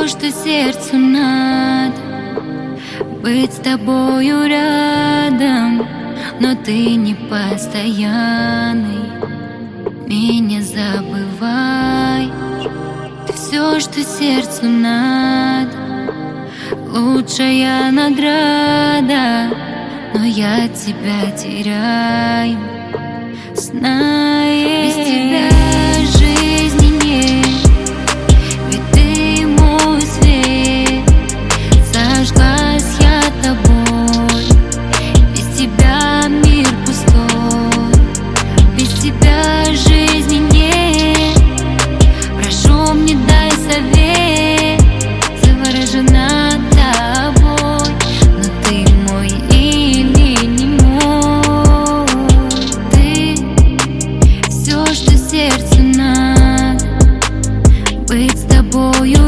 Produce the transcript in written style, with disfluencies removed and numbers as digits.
все, что сердцу надо. Быть с тобою рядом, но ты не постоянный. Меня забывай. Ты все, что сердцу надо. Лучшая награда, но я тебя теряю. Знаешь, без тебя жизни нет, ведь ты мой свет. Зажглась я тобой, без тебя мир пустой. Без тебя жизни нет, прошу, мне дай совет. Заворожена тобой, но ты мой или не мой. Ты все, что сердцу надо. Быть с тобою